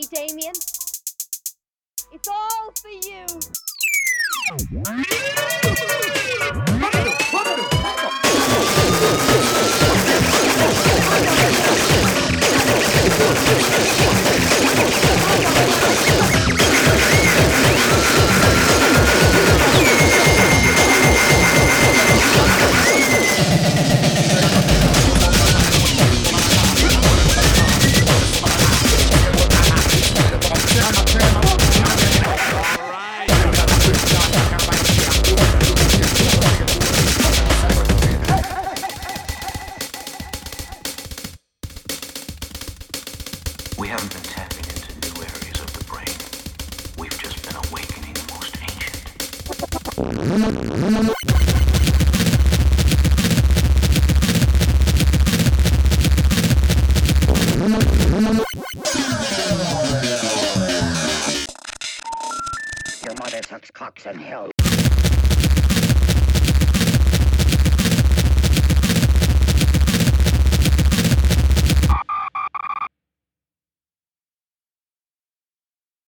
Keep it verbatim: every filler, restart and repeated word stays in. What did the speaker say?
me, Damien. It's all for you. We haven't been tapping into new areas of the brain. We've just been awakening the most ancient. Your mother sucks cocks in hell.